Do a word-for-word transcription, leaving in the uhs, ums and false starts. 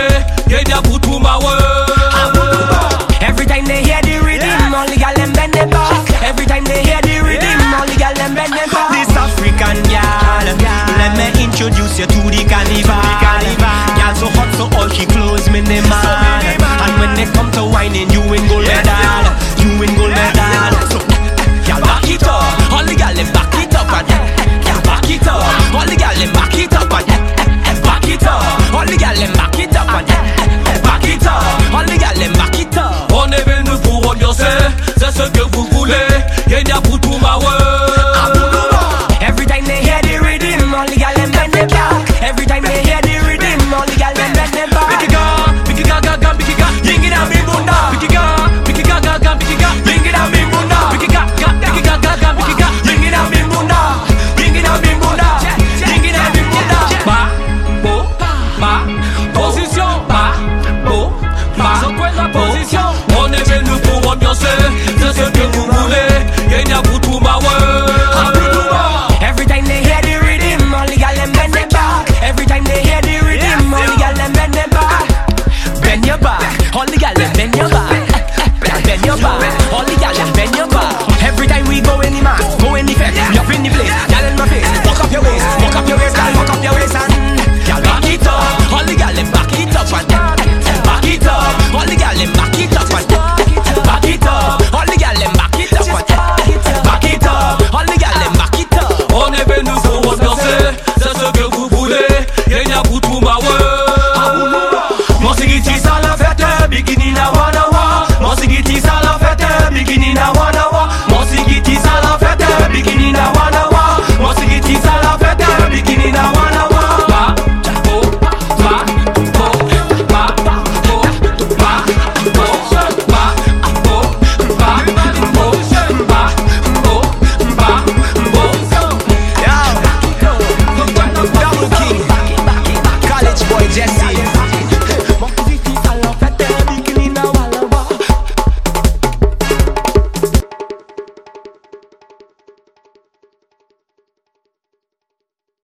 yeah, they put to my way. Every time they hear the rhythm, all the gal them bend them back. Every time they hear the rhythm, all the gal them bend them back. This African gal, let me introduce you to the carnival. Gal so hot, so all she clothes me demand. And when they come to whining, you ain't go red.